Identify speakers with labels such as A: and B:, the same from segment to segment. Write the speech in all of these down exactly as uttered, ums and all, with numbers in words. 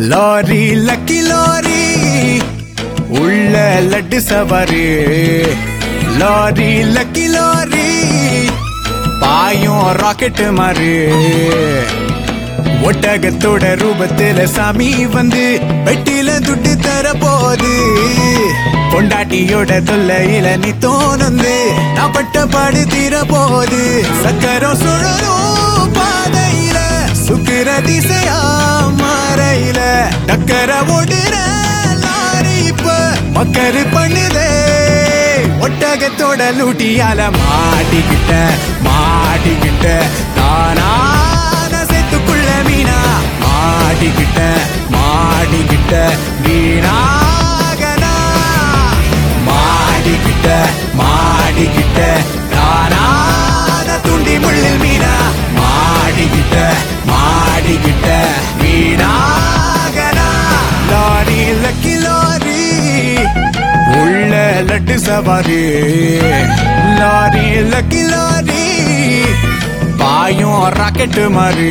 A: lorry lucky lorry உள்ள லட்டு சவாரி லாரி லக்கி லாரி பாயும் ராக்கெட் மாறு ஒட்டகத்தோட ரூபத்துல சாமி வந்து வெட்டில துட்டு தர போது பொண்டாட்டியோட தொல்லையில நீ தோணுந்து நான் பட்ட பாடு தீர போது சக்கரம் சுழலும் பாதையில சுக்கிர திசையா மாறையில டக்கர ஓடுற லாரி இப்ப மக்கரு பண்ணுதே ஒட்டகத்தோட லூட்டியால மாட்டிக்கிட்ட மாட்டிக்கிட்ட தானான செத்துக்குள்ள மீனா மாட்டிக்கிட்ட மாட்டிக்கிட்ட வீணாகனா மாட்டிக்கிட்ட மாட்டிக்கிட்ட தானான துண்டி முள்ளில் மீனா மாட்டிக்கிட்ட மாட்டிக்கிட்ட வீணாகனா லாரி லக்கி லாரி உள்ள லட்டு சவாரி லாரி லக்கி லாரி பாயும் ராக்கெட் மாறு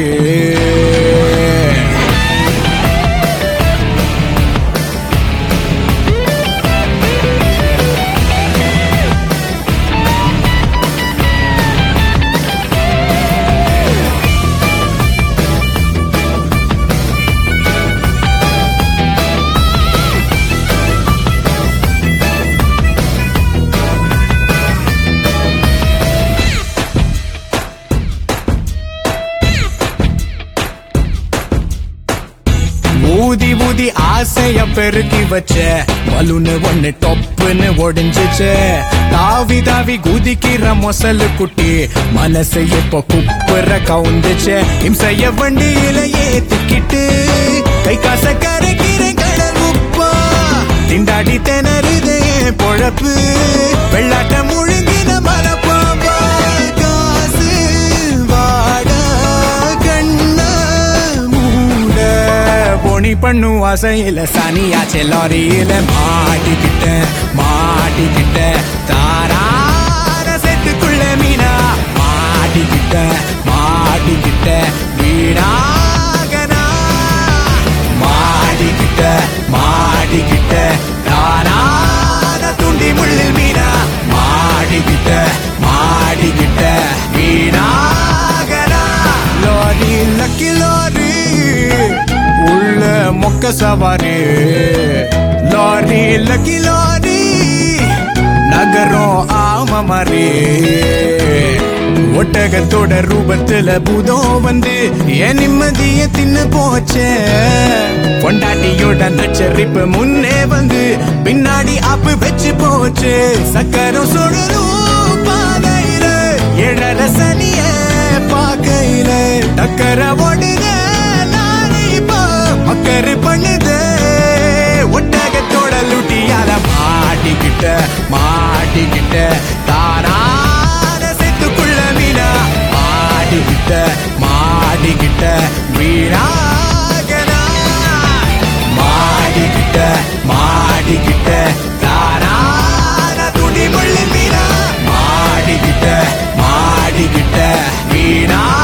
A: ஊதி ஊதி ஆசைய பெருக்கி வச்ச பலூனு ஒண்ணு டொப்புன்னு ஒடிஞ்சிச்சு தாவி தாவி குதிக்கிற மொசலு குட்டி மனசு இப்ப குப்புற கவுந்துச்சு இம்சைய வண்டியில ஏத்திக்கிட்டு கை காச கரைக்கிற கடல் உப்பா திண்டாடி திணறுதே பொழப்பு வெள்ளாட்ட முழுங்கின மரப்பாம்பா காசு வாட கண்ண மூட போனி பண்ணு ஆசையில சனியாச்சே லாரியில மாட்டிக்கிட்ட மாட்டிக்கிட்ட தாரான செத்துக்குள்ள மீனா மாட்டிக்கிட்ட மாட்டிக்கிட்ட வீணாகனா மாட்டிக்கிட்ட மாட்டிக்கிட்ட தாரான துண்டி முள்ளில் மீனா மாட்டிக்கிட்ட மாட்டிக்கிட்ட வீணாகனா லாரி லக்கி லாரி உள்ள மொக்க சவாரி லாரி லக்கி லாரி நகரம் ஆம மாறி ஒட்டகத்தோட ரூபத்துல பூதம் வந்து என் நிம்மதிய தின்னு போச்சே பொண்டாட்டியோட நச்சரிப்பு முன்னே வந்து பின்னாடி ஆப்பு வச்சு போச்சு சக்கரம் சுழலும் பாதையில எழற சனிய பாக்கையில டக்கர ஓடுத மக்கரு பண்ணுது ஒட்டகத்தோட லூட்டியால மாட்டிக்கிட்ட மாட்டிக்கிட்ட தாரான செத்துக்குள்ள மீனா மாட்டிக்கிட்ட மாட்டிக்கிட்ட வீணாகனா மாட்டிக்கிட்ட மாட்டிக்கிட்ட தாரான துணி முள்ளி மீனா மாட்டிக்கிட்ட மாட்டிக்கிட்ட வீணா